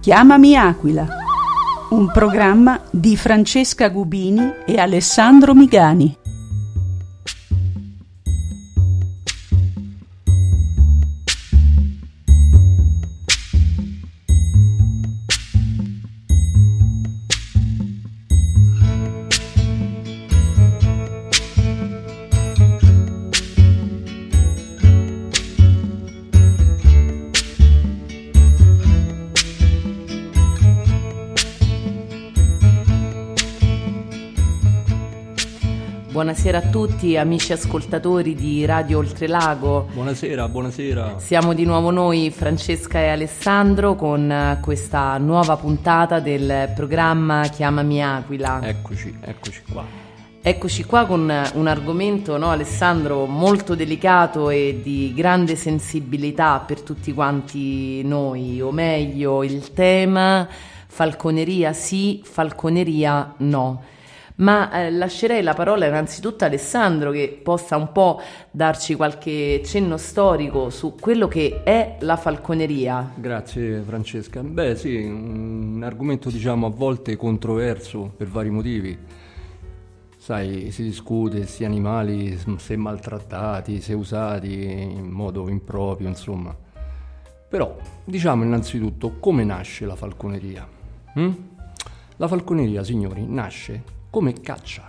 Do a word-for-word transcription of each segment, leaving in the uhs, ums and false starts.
Chiamami Aquila, un programma di Francesca Gubini e Alessandro Migani. Buonasera a tutti amici ascoltatori di Radio Oltrelago. Buonasera, buonasera. Siamo di nuovo noi, Francesca e Alessandro, con questa nuova puntata del programma Chiamami Aquila. Eccoci, eccoci qua. Eccoci qua con un argomento, no, Alessandro, molto delicato e di grande sensibilità per tutti quanti noi, o meglio il tema falconeria sì, falconeria no. Ma eh, lascerei la parola innanzitutto a Alessandro, che possa un po' darci qualche cenno storico su quello che è la falconeria. Grazie Francesca. Beh sì, un argomento diciamo a volte controverso per vari motivi. Sai, si discute questi animali se maltrattati, se usati in modo improprio, insomma. Però diciamo innanzitutto come nasce la falconeria. Hm? La falconeria, signori, nasce come caccia,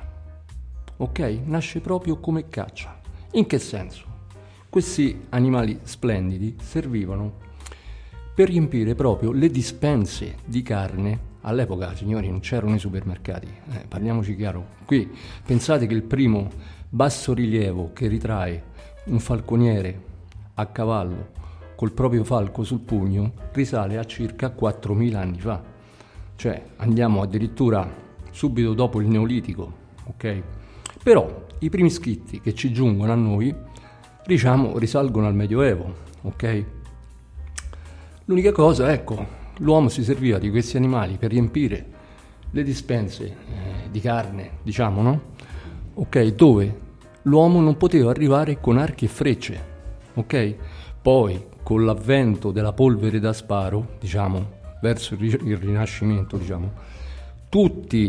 ok? Nasce proprio come caccia. In che senso? Questi animali splendidi servivano per riempire proprio le dispense di carne. All'epoca, signori, non c'erano i supermercati, eh, parliamoci chiaro. Qui pensate che il primo bassorilievo che ritrae un falconiere a cavallo col proprio falco sul pugno risale a circa quattromila anni fa. Cioè andiamo addirittura subito dopo il Neolitico, ok? Però i primi scritti che ci giungono a noi, diciamo, risalgono al Medioevo, ok? L'unica cosa, ecco, l'uomo si serviva di questi animali per riempire le dispense eh, di carne, diciamo, no? Ok? Dove l'uomo non poteva arrivare con archi e frecce, ok? Poi, con l'avvento della polvere da sparo, diciamo, verso il Rinascimento, diciamo, tutti,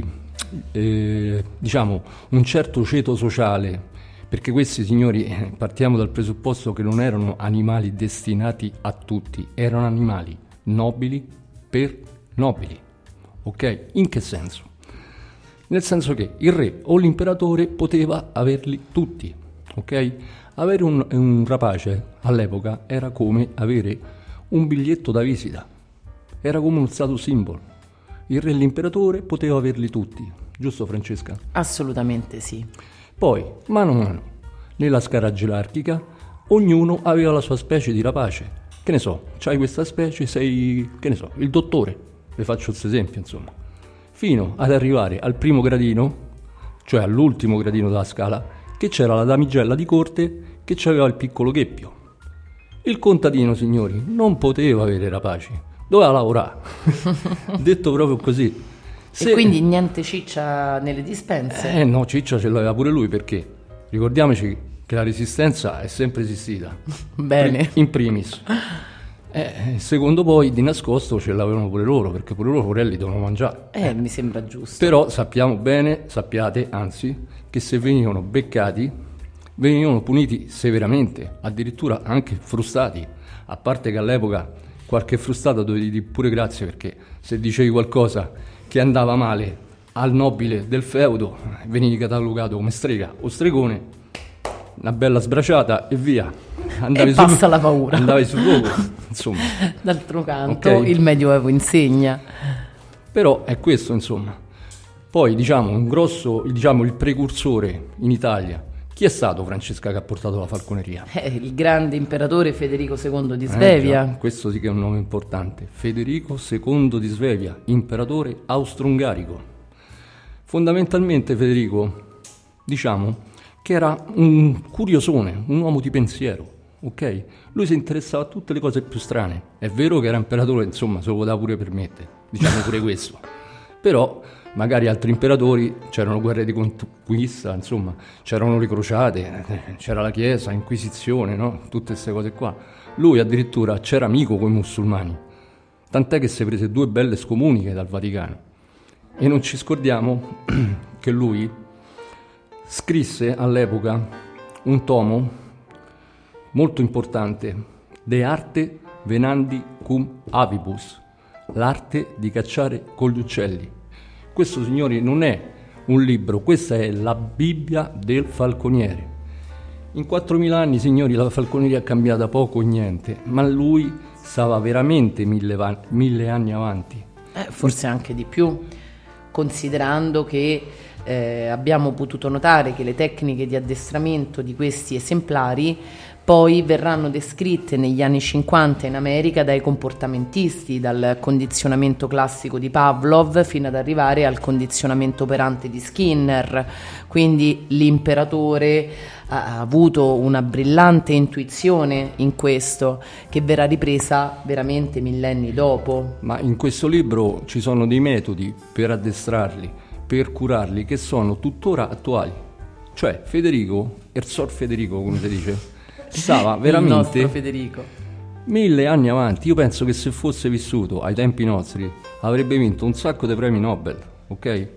eh, diciamo, un certo ceto sociale, perché questi signori, eh, partiamo dal presupposto che non erano animali destinati a tutti, erano animali nobili per nobili, ok? In che senso? Nel senso che il re o l'imperatore poteva averli tutti, ok? Avere un, un rapace all'epoca era come avere un biglietto da visita, era come uno status symbol. Il re e l'imperatore poteva averli tutti, giusto Francesca? Assolutamente sì. Poi, mano a mano, nella scala gerarchica, ognuno aveva la sua specie di rapace. Che ne so, c'hai questa specie, sei, che ne so, il dottore, vi faccio questo esempio, insomma. Fino ad arrivare al primo gradino, cioè all'ultimo gradino della scala, che c'era la damigella di corte che aveva il piccolo gheppio. Il contadino, signori, non poteva avere rapaci. Doveva lavorare, detto proprio così. Se... E quindi niente ciccia nelle dispense? Eh no, ciccia ce l'aveva pure lui, perché ricordiamoci che la resistenza è sempre esistita. Bene. In primis. Eh, secondo poi di nascosto ce l'avevano pure loro, perché pure loro porelli devono mangiare. Eh, eh, mi sembra giusto. Però sappiamo bene, sappiate anzi, che se venivano beccati, venivano puniti severamente, addirittura anche frustati, a parte che all'epoca qualche frustato dovevi dire pure grazie, perché se dicevi qualcosa che andava male al nobile del feudo venivi catalogato come strega o stregone, una bella sbraciata e via, andavi e passa su, la paura, andavi sul luogo, insomma. D'altro canto, okay. Il Medioevo insegna. Però è questo, insomma. Poi diciamo un grosso, diciamo il precursore in Italia. Chi è stato, Francesca, che ha portato la falconeria? Eh, il grande imperatore Federico secondo di Svevia. Eh, già, questo sì che è un nome importante. Federico secondo di Svevia, imperatore austro-ungarico. Fondamentalmente Federico, diciamo, che era un curiosone, un uomo di pensiero, ok? Lui si interessava a tutte le cose più strane. È vero che era imperatore, insomma, se lo poteva pure permettere, diciamo pure questo. Però magari altri imperatori, c'erano guerre di conquista, insomma, c'erano le crociate, c'era la chiesa, inquisizione, no? Tutte queste cose qua. Lui addirittura c'era amico con i musulmani. tant'è che si è prese due belle scomuniche dal Vaticano. E non ci scordiamo che lui scrisse all'epoca un tomo molto importante, De arte venandi cum avibus, l'arte di cacciare con gli uccelli. Questo, signori, non è un libro, questa è la Bibbia del falconiere. In quattromila anni, signori, la falconeria è cambiata poco o niente, ma lui stava veramente mille, va- mille anni avanti. Eh, forse anche di più, considerando che eh, abbiamo potuto notare che le tecniche di addestramento di questi esemplari poi verranno descritte negli anni cinquanta in America dai comportamentisti, dal condizionamento classico di Pavlov fino ad arrivare al condizionamento operante di Skinner. Quindi l'imperatore ha avuto una brillante intuizione in questo, che verrà ripresa veramente millenni dopo. Ma in questo libro ci sono dei metodi per addestrarli, per curarli, che sono tuttora attuali. Cioè Federico, Erzor Federico, come si dice, stava veramente il nostro Federico mille anni avanti. Io penso che se fosse vissuto ai tempi nostri avrebbe vinto un sacco di premi Nobel, ok?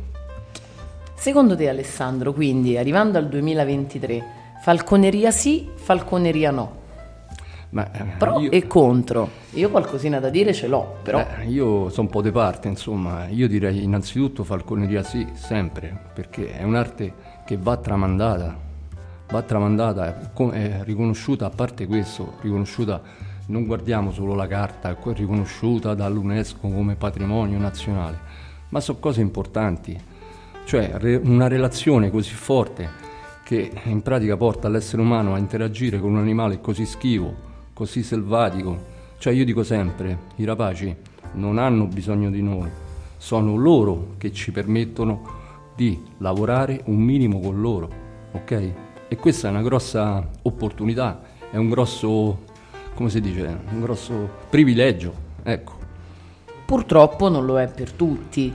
Secondo te, Alessandro, quindi arrivando al duemilaventitré, falconeria sì, falconeria no? Ma, eh, Pro io, e contro. Io qualcosina da dire ce l'ho, però eh, io sono un po' di parte, insomma. Io direi innanzitutto falconeria sì, sempre, perché è un'arte che va tramandata, va tramandata, è riconosciuta, a parte questo, riconosciuta, non guardiamo solo la carta, è riconosciuta dall'UNESCO come patrimonio nazionale, ma sono cose importanti, cioè una relazione così forte che in pratica porta l'essere umano a interagire con un animale così schivo, così selvatico. Cioè io dico sempre, i rapaci non hanno bisogno di noi, sono loro che ci permettono di lavorare un minimo con loro, ok? E questa è una grossa opportunità, è un grosso, come si dice, un grosso privilegio, ecco. purtroppo non lo è per tutti.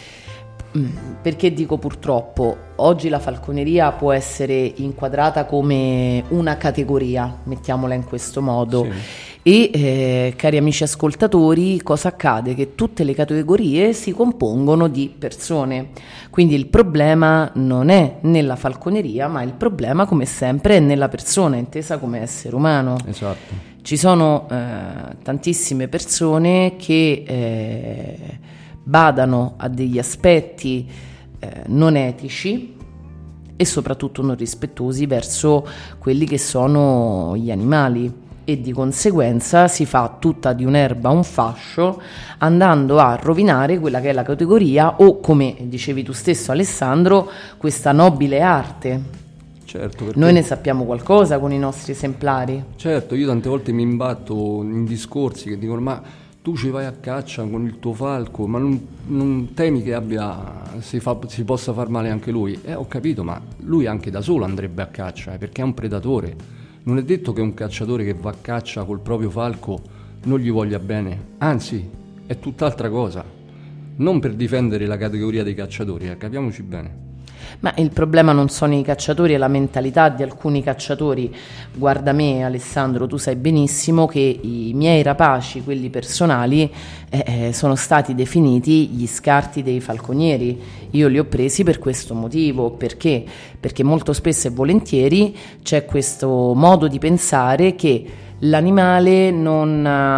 Perché dico purtroppo? Oggi la falconeria può essere inquadrata come una categoria, mettiamola in questo modo. Sì. E eh, cari amici ascoltatori, cosa accade? Che tutte le categorie si compongono di persone, quindi il problema non è nella falconeria, ma il problema, come sempre, è nella persona, intesa come essere umano. Esatto. Ci sono eh, tantissime persone che eh, badano a degli aspetti eh, non etici e soprattutto non rispettosi verso quelli che sono gli animali, e di conseguenza si fa tutta di un'erba un fascio, andando a rovinare quella che è la categoria o, come dicevi tu stesso Alessandro, questa nobile arte. Certo, perché... Noi ne sappiamo qualcosa con i nostri esemplari. Certo, io tante volte mi imbatto in discorsi che dicono: ma tu ci vai a caccia con il tuo falco, ma non, non temi che abbia, si, fa, si possa far male anche lui? Eh, ho capito, ma lui anche da solo andrebbe a caccia, eh, perché è un predatore. Non è detto che un cacciatore che va a caccia col proprio falco non gli voglia bene, anzi, è tutt'altra cosa. Non per difendere la categoria dei cacciatori, eh, capiamoci bene. Ma il problema non sono i cacciatori, è la mentalità di alcuni cacciatori. Guarda me, Alessandro, tu sai benissimo che i miei rapaci, quelli personali, eh, sono stati definiti gli scarti dei falconieri. Io li ho presi per questo motivo. Perché? Perché molto spesso e volentieri c'è questo modo di pensare che l'animale non,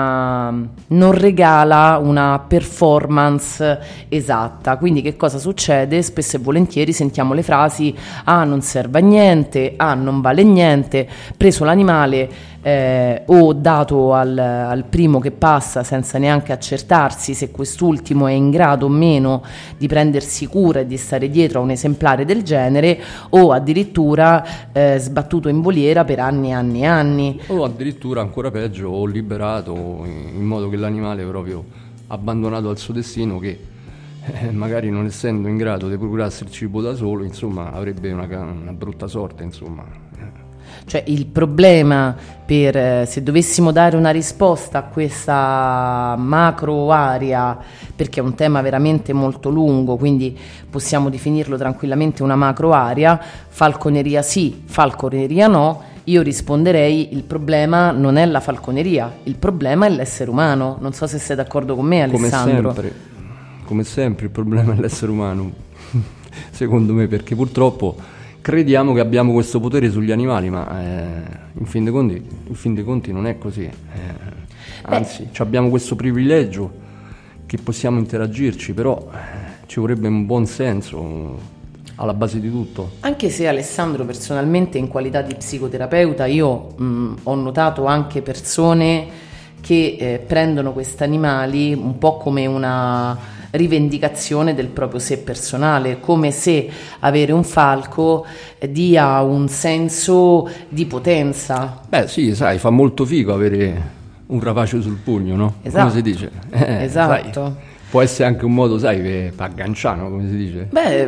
uh, non regala una performance esatta. Quindi che cosa succede? Spesso e volentieri sentiamo le frasi: ah, non serve a niente, ah, non vale niente, preso l'animale eh, o dato al, al primo che passa senza neanche accertarsi se quest'ultimo è in grado o meno di prendersi cura e di stare dietro a un esemplare del genere, o addirittura eh, sbattuto in voliera per anni e anni e anni, o addirittura ancora peggio, o liberato in modo che l'animale è proprio abbandonato al suo destino, che eh, magari non essendo in grado di procurarsi il cibo da solo, insomma, avrebbe una, una brutta sorte, insomma. Cioè il problema, per eh, se dovessimo dare una risposta a questa macro area, perché è un tema veramente molto lungo, quindi possiamo definirlo tranquillamente una macro area: falconeria sì, falconeria no. io risponderei: il problema non è la falconeria, il problema è l'essere umano. Non so se sei d'accordo con me, Alessandro. Come sempre, come sempre il problema è l'essere umano, secondo me, perché purtroppo crediamo che abbiamo questo potere sugli animali, ma eh, in fin dei conti, in fin dei conti non è così. Eh, anzi, abbiamo questo privilegio che possiamo interagirci, però eh, ci vorrebbe un buon senso alla base di tutto. Anche se, Alessandro, personalmente in qualità di psicoterapeuta io mh, ho notato anche persone che eh, prendono questi animali un po' come una rivendicazione del proprio sé personale, come se avere un falco eh, dia un senso di potenza. Beh sì, sai, fa molto figo avere un rapace sul pugno, no? Esatto. Come si dice? Eh, esatto. Sai, può essere anche un modo, sai, per agganciare, no? Come si dice? Beh,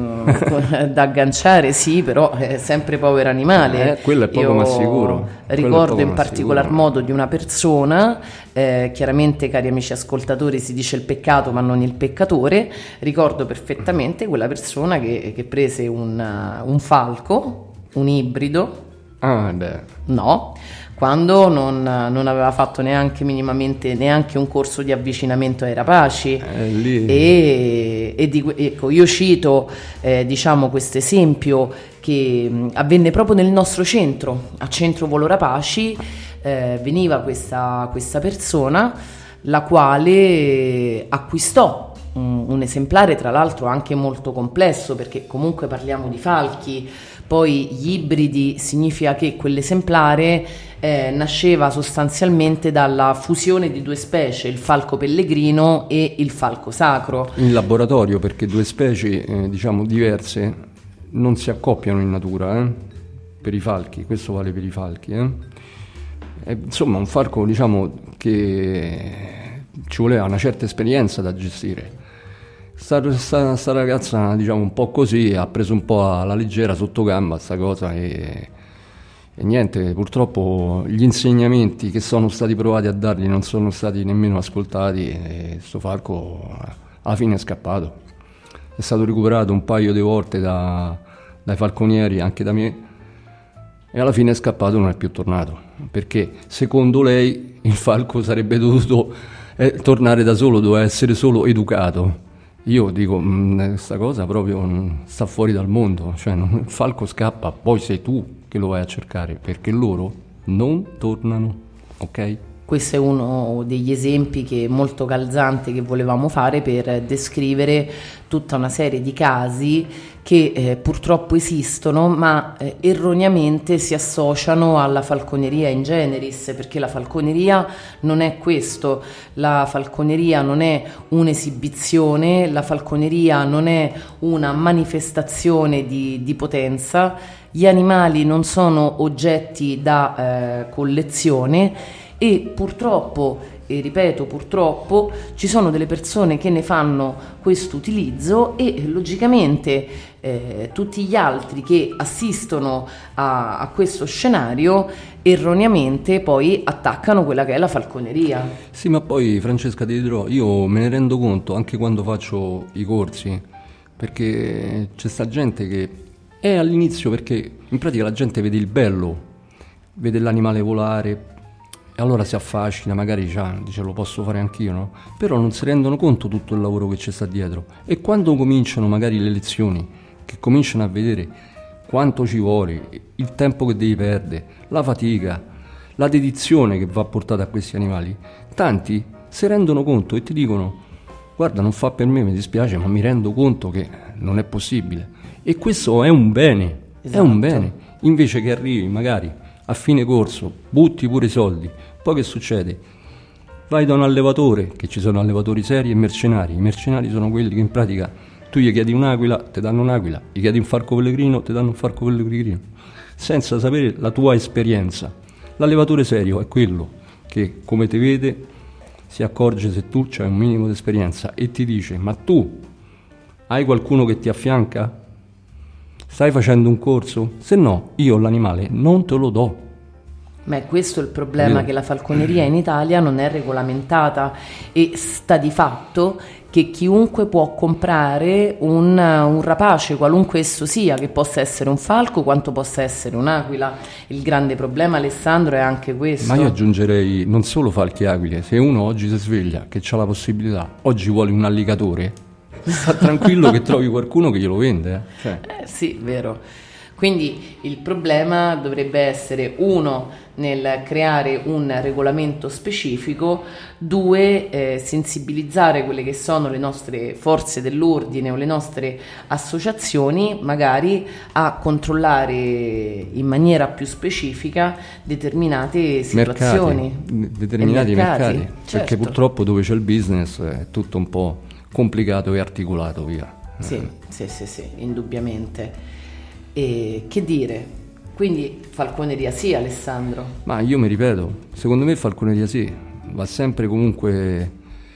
beh da agganciare sì, però è sempre povero animale. Eh, quello è poco ma sicuro. Ricordo in particolar sicuro. modo di una persona, eh, chiaramente, cari amici ascoltatori, si dice il peccato ma non il peccatore. Ricordo perfettamente quella persona che, che prese un, un falco, un ibrido. Ah, beh. No. Quando non, non aveva fatto neanche minimamente neanche un corso di avvicinamento ai rapaci. Eh, lì. e, e di, ecco, io cito eh, diciamo questo esempio che mh, avvenne proprio nel nostro centro, a Centro Volo Rapaci. Eh, veniva questa, questa persona, la quale acquistò un, un esemplare, tra l'altro anche molto complesso, perché comunque parliamo di falchi. Poi gli ibridi significa che quell'esemplare eh, nasceva sostanzialmente dalla fusione di due specie, il falco pellegrino e il falco sacro. In laboratorio, perché due specie eh, diciamo diverse non si accoppiano in natura, eh? Per i falchi, questo vale per i falchi. Eh? E, insomma, un falco, diciamo, che ci voleva una certa esperienza da gestire. Sta, sta, sta ragazza, diciamo, un po' così, ha preso un po' alla leggera sotto gamba sta cosa e, e niente, purtroppo gli insegnamenti che sono stati provati a dargli non sono stati nemmeno ascoltati e sto falco alla fine è scappato. È stato recuperato un paio di volte da, dai falconieri, anche da me, e alla fine è scappato e non è più tornato, perché secondo lei il falco sarebbe dovuto eh, tornare da solo, doveva essere solo educato. Io dico, questa cosa proprio sta fuori dal mondo, cioè il falco scappa, poi sei tu che lo vai a cercare, perché loro non tornano, ok? Questo è uno degli esempi che molto calzante che volevamo fare per descrivere tutta una serie di casi che eh, purtroppo esistono, ma eh, erroneamente si associano alla falconeria in generis, perché la falconeria non è questo, la falconeria non è un'esibizione, la falconeria non è una manifestazione di, di potenza, gli animali non sono oggetti da eh, collezione. E purtroppo, e ripeto purtroppo, ci sono delle persone che ne fanno questo utilizzo e logicamente eh, tutti gli altri che assistono a, a questo scenario erroneamente poi attaccano quella che è la falconeria. Sì, ma poi Francesca ti dirò, io me ne rendo conto anche quando faccio i corsi, perché c'è sta gente che è all'inizio, perché in pratica la gente vede il bello, vede l'animale volare, e allora si affascina, magari dice lo posso fare anch'io, no? Però non si rendono conto tutto il lavoro che c'è sta dietro. E quando cominciano magari le lezioni, che cominciano a vedere quanto ci vuole, il tempo che devi perdere, la fatica, la dedizione che va portata a questi animali, tanti si rendono conto e ti dicono guarda, non fa per me, mi dispiace, ma mi rendo conto che non è possibile. E questo è un bene, esatto. È un bene. Invece che arrivi magari a fine corso, butti pure i soldi. Poi che succede? Vai da un allevatore, che ci sono allevatori seri e mercenari. I mercenari sono quelli che in pratica tu gli chiedi un'aquila, ti danno un'aquila, gli chiedi un falco pellegrino, ti danno un falco pellegrino, senza sapere la tua esperienza. L'allevatore serio è quello che, come ti vede, si accorge se tu c'hai un minimo di esperienza e ti dice ma tu hai qualcuno che ti affianca? Stai facendo un corso? Se no, io l'animale non te lo do. Ma questo è il problema, che la falconeria in Italia non è regolamentata e sta di fatto che chiunque può comprare un, un rapace, qualunque esso sia, che possa essere un falco quanto possa essere un'aquila. Il grande problema, Alessandro, è anche questo. Ma io aggiungerei non solo falchi e aquile, se uno oggi si sveglia che ha la possibilità, oggi vuole un alligatore, sta tranquillo che trovi qualcuno che glielo vende. Eh? Cioè. Eh, sì, vero. Quindi il problema dovrebbe essere, uno, nel creare un regolamento specifico, due, eh, sensibilizzare quelle che sono le nostre forze dell'ordine o le nostre associazioni, magari a controllare in maniera più specifica determinate situazioni. Mercati, determinati mercati, mercati certo. Perché purtroppo dove c'è il business è tutto un po' complicato e articolato, via. Sì, eh. sì, sì, sì, indubbiamente. E che dire, quindi falconeria sì, Alessandro? Ma io mi ripeto, secondo me falconeria sì, va sempre comunque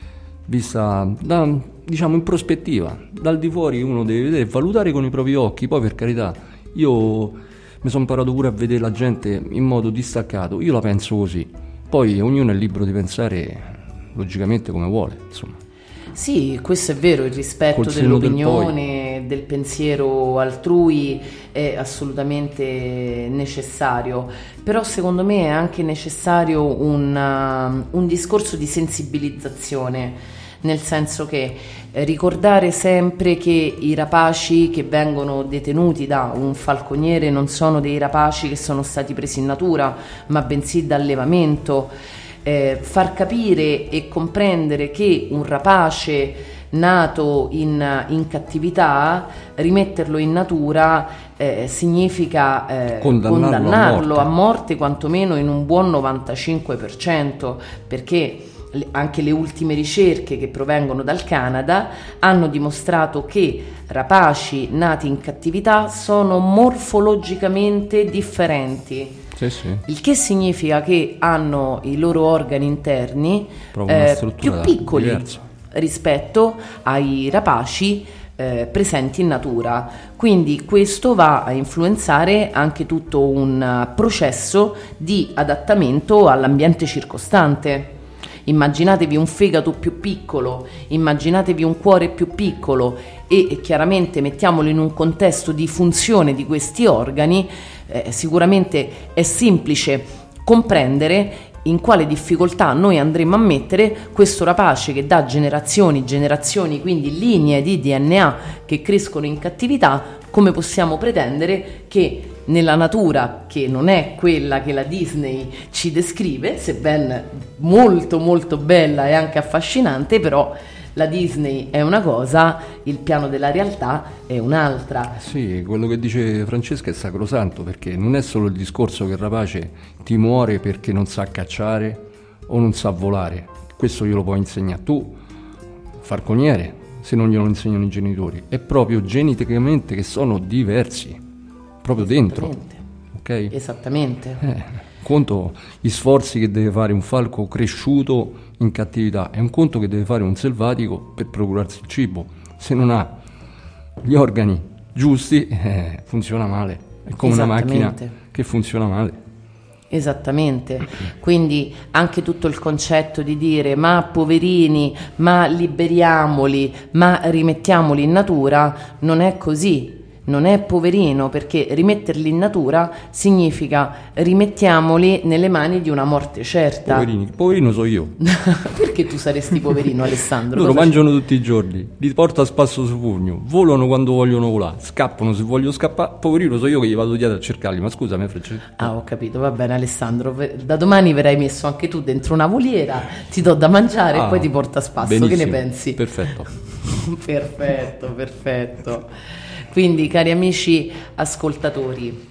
vista da, diciamo, in prospettiva, dal di fuori uno deve vedere, valutare con i propri occhi. Poi, per carità, io mi sono imparato pure a vedere la gente in modo distaccato, io la penso così, poi ognuno è libero di pensare logicamente come vuole, insomma. Sì, questo è vero, il rispetto dell'opinione, del, del pensiero altrui è assolutamente necessario, però secondo me è anche necessario un, uh, un discorso di sensibilizzazione, nel senso che eh, ricordare sempre che i rapaci che vengono detenuti da un falconiere non sono dei rapaci che sono stati presi in natura, ma bensì da allevamento. Eh, far capire e comprendere che un rapace nato in, in cattività, rimetterlo in natura eh, significa eh, condannarlo, condannarlo a, morte. a morte, quantomeno in un buon novantacinque per cento, perché le, anche le ultime ricerche che provengono dal Canada hanno dimostrato che rapaci nati in cattività sono morfologicamente differenti. Sì, sì. Il che significa che hanno i loro organi interni eh, più piccoli diversa. rispetto ai rapaci eh, presenti in natura. Quindi questo va a influenzare anche tutto un processo di adattamento all'ambiente circostante. Immaginatevi un fegato più piccolo, immaginatevi un cuore più piccolo e, e chiaramente mettiamolo in un contesto di funzione di questi organi. Eh, sicuramente è semplice comprendere in quale difficoltà noi andremo a mettere questo rapace che da generazioni, generazioni, quindi linee di D N A che crescono in cattività. Come possiamo pretendere che nella natura, che non è quella che la Disney ci descrive, sebbene molto molto bella e anche affascinante, però la Disney è una cosa, il piano della realtà è un'altra. Sì, quello che dice Francesca è sacrosanto, perché non è solo il discorso che il rapace ti muore perché non sa cacciare o non sa volare, questo glielo puoi insegnare tu, falconiere, se non glielo insegnano i genitori, è proprio geneticamente che sono diversi, proprio dentro, ok? Esattamente. Eh. Conto gli sforzi che deve fare un falco cresciuto in cattività, è un conto che deve fare un selvatico per procurarsi il cibo. Se non ha gli organi giusti, eh, funziona male, è come una macchina che funziona male. Esattamente, quindi anche tutto il concetto di dire ma poverini, ma liberiamoli, ma rimettiamoli in natura, non è così. Non è poverino, perché rimetterli in natura significa rimettiamoli nelle mani di una morte certa. Poverini, poverino so io. Perché tu saresti poverino, Alessandro? Loro Cosa mangiano c'è? tutti i giorni, li porto a spasso su pugno, volano quando vogliono volare, scappano se voglio scappare. Poverino so io che gli vado dietro a cercarli, ma scusami Francesco. Ah, ho capito, va bene Alessandro, da domani verrai messo anche tu dentro una voliera, ti do da mangiare ah, e poi ti porto a spasso, benissimo. Che ne pensi? Perfetto. Perfetto, perfetto. Quindi, cari amici ascoltatori,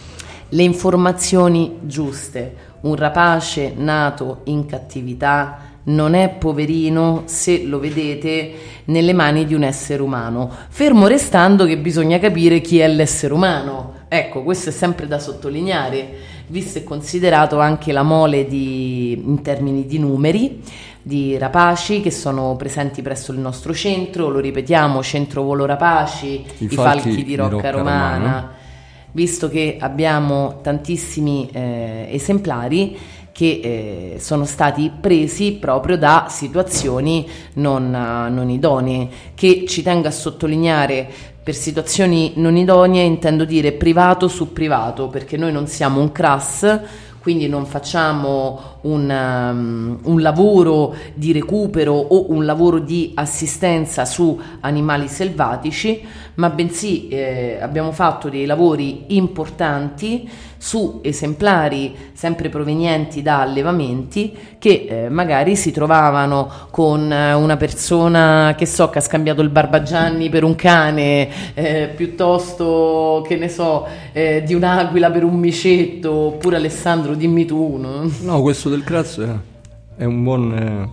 le informazioni giuste. Un rapace nato in cattività non è poverino se lo vedete nelle mani di un essere umano, fermo restando che bisogna capire chi è l'essere umano. Ecco, questo è sempre da sottolineare, visto e considerato anche la mole di, in termini di numeri, di rapaci che sono presenti presso il nostro centro. Lo ripetiamo: Centro Volo Rapaci, i, i falchi, falchi di Rocca, Rocca Romana. Romana. visto che abbiamo tantissimi eh, esemplari che eh, sono stati presi proprio da situazioni non, non idonee, che ci tengo a sottolineare. Per situazioni non idonee intendo dire privato su privato, perché noi non siamo un C R A S, quindi non facciamo un, um, un lavoro di recupero o un lavoro di assistenza su animali selvatici, ma bensì eh, abbiamo fatto dei lavori importanti su esemplari sempre provenienti da allevamenti che eh, magari si trovavano con una persona, che so, che ha scambiato il Barbagianni per un cane, eh, piuttosto che ne so eh, di un'aquila per un micetto. Oppure, Alessandro, dimmi tu. No, no, questo del C R A S è un buon eh,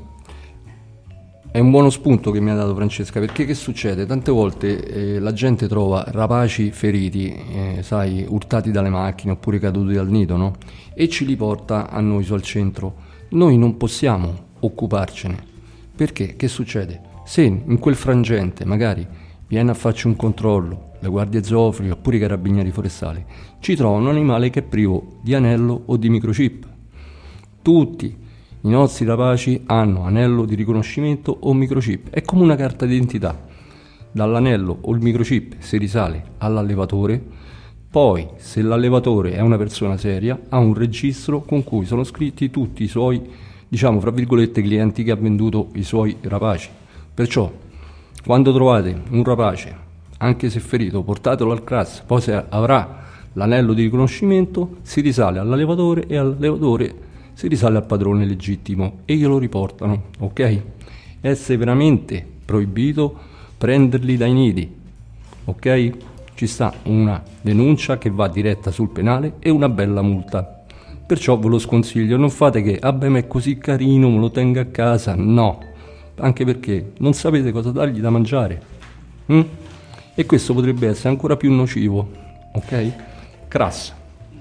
è un buono spunto che mi ha dato Francesca, perché che succede? Tante volte eh, la gente trova rapaci feriti, eh, sai, urtati dalle macchine oppure caduti dal nido, no? E ci li porta a noi su al centro. Noi non possiamo occuparcene, perché che succede? Se in quel frangente magari viene a farci un controllo le guardie zoofili oppure i carabinieri forestali, ci trovano un animale che è privo di anello o di microchip. Tutti i nostri rapaci hanno anello di riconoscimento o microchip, è come una carta d'identità. Dall'anello o il microchip si risale all'allevatore, poi se l'allevatore è una persona seria ha un registro con cui sono scritti tutti i suoi, diciamo fra virgolette, clienti che ha venduto i suoi rapaci. Perciò quando trovate un rapace, anche se ferito, portatelo al C R A S, poi se avrà l'anello di riconoscimento si risale all'allevatore e all'allevatore si risale al padrone legittimo e glielo riportano, ok? È severamente proibito prenderli dai nidi, ok? Ci sta una denuncia che va diretta sul penale e una bella multa. Perciò ve lo sconsiglio, non fate che, vabbè, ma è così carino, me lo tengo a casa. No, anche perché non sapete cosa dargli da mangiare. Mm? E questo potrebbe essere ancora più nocivo, ok? C R A S.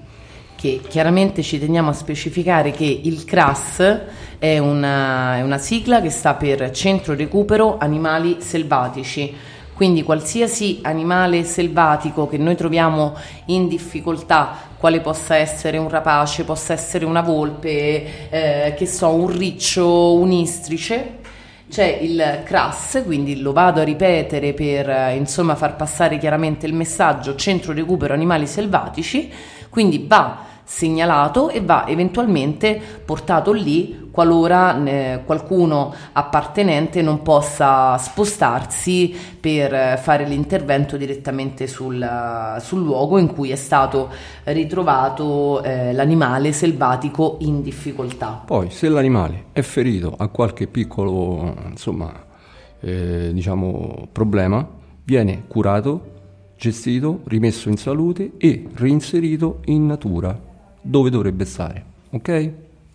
Che chiaramente ci teniamo a specificare che il C R A S è una, è una sigla che sta per Centro Recupero Animali Selvatici, quindi qualsiasi animale selvatico che noi troviamo in difficoltà, quale possa essere un rapace, possa essere una volpe, eh, che so, un riccio, un istrice, c'è il C R A S, quindi lo vado a ripetere per eh, insomma far passare chiaramente il messaggio: Centro Recupero Animali Selvatici. Quindi va segnalato e va eventualmente portato lì qualora eh, qualcuno appartenente non possa spostarsi per fare l'intervento direttamente sul, sul luogo in cui è stato ritrovato eh, l'animale selvatico in difficoltà. Poi se l'animale è ferito, ha qualche piccolo insomma eh, diciamo problema, viene curato, gestito, rimesso in salute e reinserito in natura dove dovrebbe stare, ok?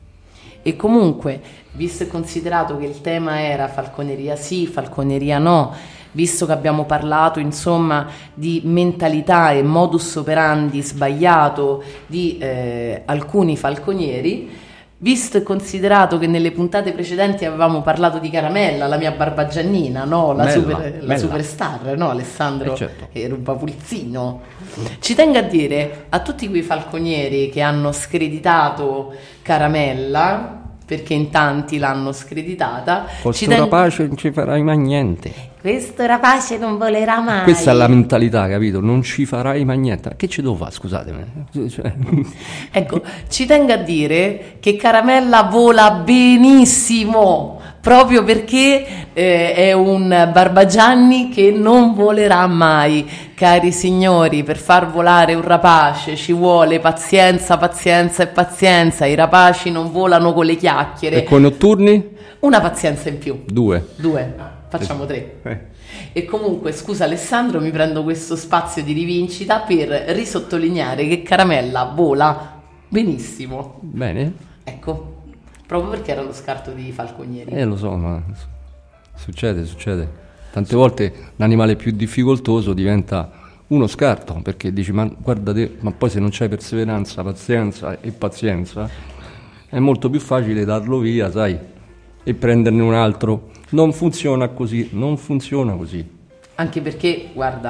E comunque, visto e considerato che il tema era falconeria sì, falconeria no, visto che abbiamo parlato insomma di mentalità e modus operandi sbagliato di eh, alcuni falconieri, visto e considerato che nelle puntate precedenti avevamo parlato di Caramella, la mia barbagiannina, no? La, Mella, super, la Mella. superstar, no Alessandro? Eh certo. E ruba pulzino. Ci tengo a dire a tutti quei falconieri che hanno screditato Caramella, perché in tanti l'hanno screditata. Questo ten- rapace non ci farai mai niente. Questo rapace non volerà mai. Questa è la mentalità, capito? Non ci farai mai niente. Che ci devo fare, scusatemi? Cioè... Ecco, ci tengo a dire che Caramella vola benissimo, proprio perché eh, è un Barbagianni che non volerà mai. Cari signori, per far volare un rapace ci vuole pazienza, pazienza e pazienza. I rapaci non volano con le chiacchiere. E con i notturni? Una pazienza in più. Due. Due. Facciamo tre. Eh. E comunque, scusa Alessandro, mi prendo questo spazio di rivincita per risottolineare che Caramella vola benissimo. Bene. Ecco, proprio perché era lo scarto di falconieri. Eh, lo so, ma succede, succede. Tante volte l'animale più difficoltoso diventa uno scarto, perché dici, ma guarda te, ma poi se non c'hai perseveranza, pazienza e pazienza, è molto più facile darlo via, sai, e prenderne un altro. Non funziona così, non funziona così. Anche perché, guarda,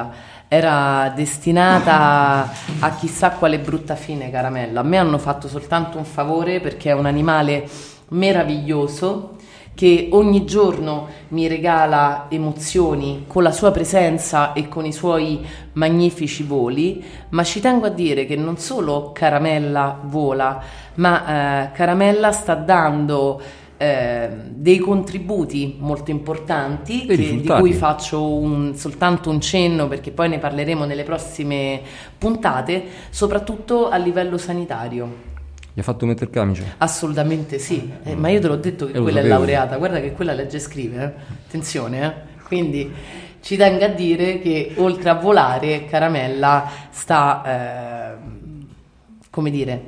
era destinata a chissà quale brutta fine, Caramella. A me hanno fatto soltanto un favore, perché è un animale meraviglioso che ogni giorno mi regala emozioni con la sua presenza e con i suoi magnifici voli, ma ci tengo a dire che non solo Caramella vola, ma eh, Caramella sta dando eh, dei contributi molto importanti che, di cui faccio un, soltanto un cenno, perché poi ne parleremo nelle prossime puntate, soprattutto a livello sanitario. Gli ha fatto mettere camice? Assolutamente sì, eh, ma io te l'ho detto che quella è laureata, guarda che quella legge e scrive, eh. Attenzione, eh. Quindi ci tengo a dire che oltre a volare, Caramella sta, eh, come dire,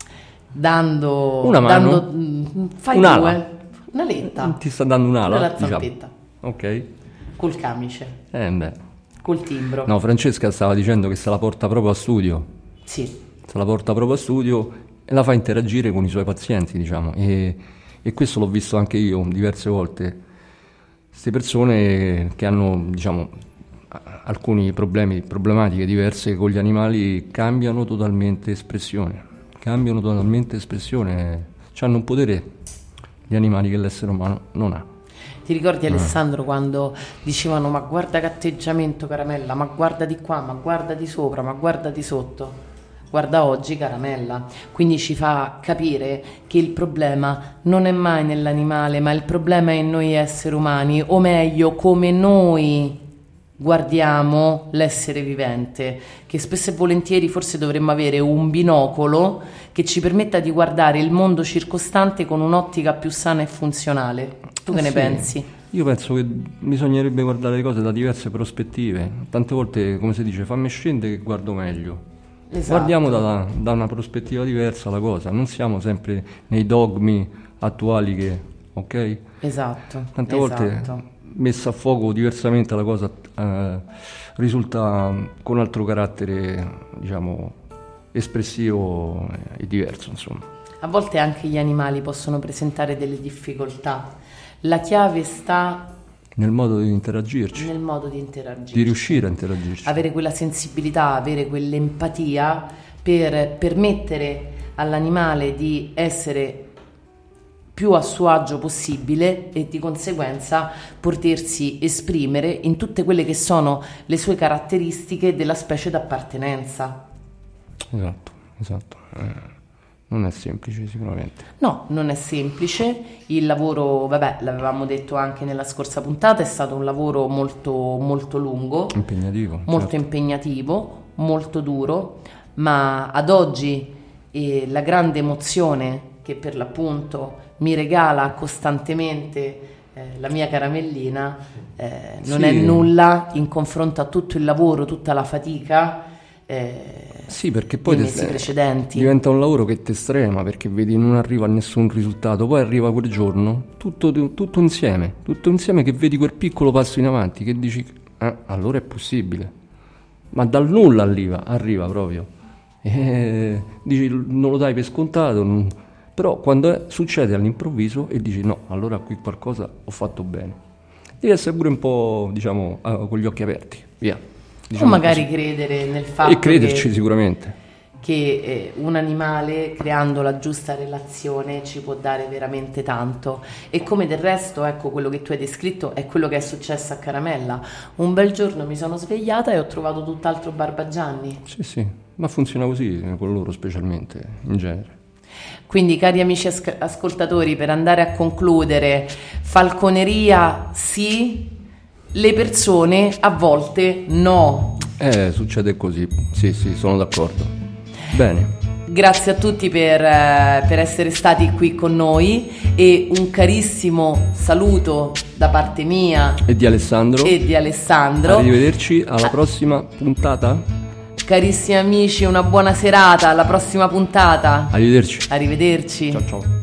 dando... Una mano? Dando, fai un'ala. due, una letta. Ti sta dando un'ala? Una zampetta. Diciamo. Ok. Col camice. Eh beh. Col timbro. No, Francesca stava dicendo che se la porta proprio a studio. Sì. Se la porta proprio a studio e la fa interagire con i suoi pazienti, diciamo, e, e questo l'ho visto anche io diverse volte. Queste persone che hanno, diciamo, alcuni problemi, problematiche diverse con gli animali cambiano totalmente espressione, cambiano totalmente espressione, hanno un potere gli animali che l'essere umano non ha. Ti ricordi, Alessandro, quando dicevano ma guarda che atteggiamento, Caramella, ma guarda di qua, ma guarda di sopra, ma guarda di sotto? Guarda oggi, Caramella. Quindi ci fa capire che il problema non è mai nell'animale, ma il problema è in noi esseri umani, o meglio, come noi guardiamo l'essere vivente, che spesso e volentieri forse dovremmo avere un binocolo che ci permetta di guardare il mondo circostante con un'ottica più sana e funzionale. Tu che eh ne sì. pensi? Io penso che bisognerebbe guardare le cose da diverse prospettive. Tante volte, come si dice, fammi scendere che guardo meglio. Esatto. Guardiamo da, da una prospettiva diversa la cosa, non siamo sempre nei dogmi attuali che, ok? Esatto. Tante esatto. volte messa a fuoco diversamente la cosa eh, risulta con altro carattere, diciamo, espressivo e diverso, insomma. A volte anche gli animali possono presentare delle difficoltà. La chiave sta nel modo di interagirci, nel modo di interagirci, di riuscire a interagirci, avere quella sensibilità, avere quell'empatia per permettere all'animale di essere più a suo agio possibile e di conseguenza potersi esprimere in tutte quelle che sono le sue caratteristiche della specie d'appartenenza. Esatto, esatto. Eh. Non è semplice sicuramente. No, non è semplice. Il lavoro, vabbè, l'avevamo detto anche nella scorsa puntata, è stato un lavoro molto, molto lungo. Impegnativo. Molto certo. impegnativo, molto duro, ma ad oggi eh, la grande emozione che per l'appunto mi regala costantemente eh, la mia caramellina eh, non sì. è nulla in confronto a tutto il lavoro, tutta la fatica eh, sì, perché poi dei mesi precedenti. Diventa un lavoro che ti estrema, perché vedi non arriva a nessun risultato, poi arriva quel giorno tutto, tutto insieme tutto insieme che vedi quel piccolo passo in avanti che dici eh, allora è possibile, ma dal nulla arriva arriva proprio e dici non lo dai per scontato, non... però quando è, succede all'improvviso e dici no, allora qui qualcosa ho fatto bene, devi essere pure un po', diciamo, con gli occhi aperti, via. Diciamo o magari così. Credere nel fatto e crederci che, sicuramente che eh, un animale, creando la giusta relazione, ci può dare veramente tanto. E come del resto, ecco, quello che tu hai descritto è quello che è successo a Caramella. Un bel giorno mi sono svegliata e ho trovato tutt'altro Barbagianni. Sì, sì, ma funziona così con loro specialmente, in genere. Quindi, cari amici as- ascoltatori, per andare a concludere, falconeria sì, le persone a volte no. Eh, succede così, sì, sì, sono d'accordo. Bene. Grazie a tutti per, eh, per essere stati qui con noi e un carissimo saluto da parte mia e di Alessandro. E di Alessandro. Arrivederci alla prossima puntata. Carissimi amici, una buona serata, alla prossima puntata. Arrivederci. Arrivederci. Ciao ciao.